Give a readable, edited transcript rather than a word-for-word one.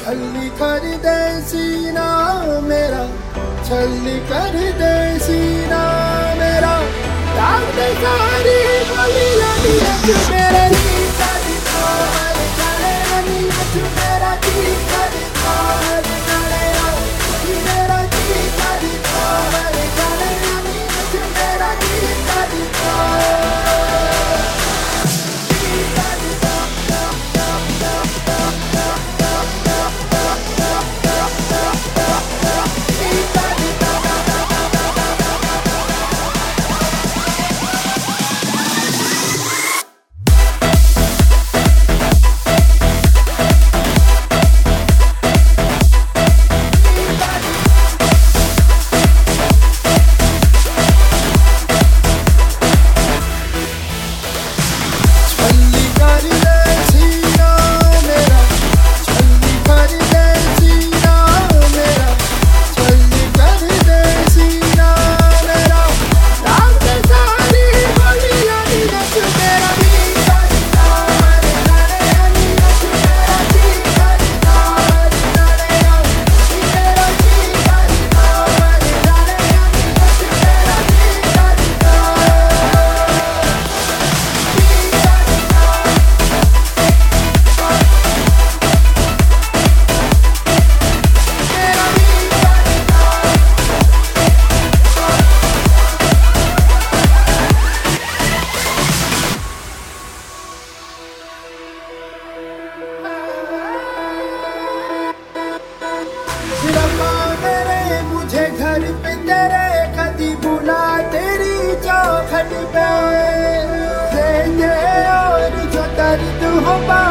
छल्ली कर दे सीना मेरा, छल्ली कर दे सीना मेरा, दाग दे सारी गलियां नीच मेरे नी कदी तो हर जाने नीच मेरा जी कदी तो हर जाने मेरा जी कदी तो हर जाने नीच मेरा जी कदी तो मेरे मुझे घर पे तेरे कदी बुला तेरी चौखट पे दे और जो दर्द हो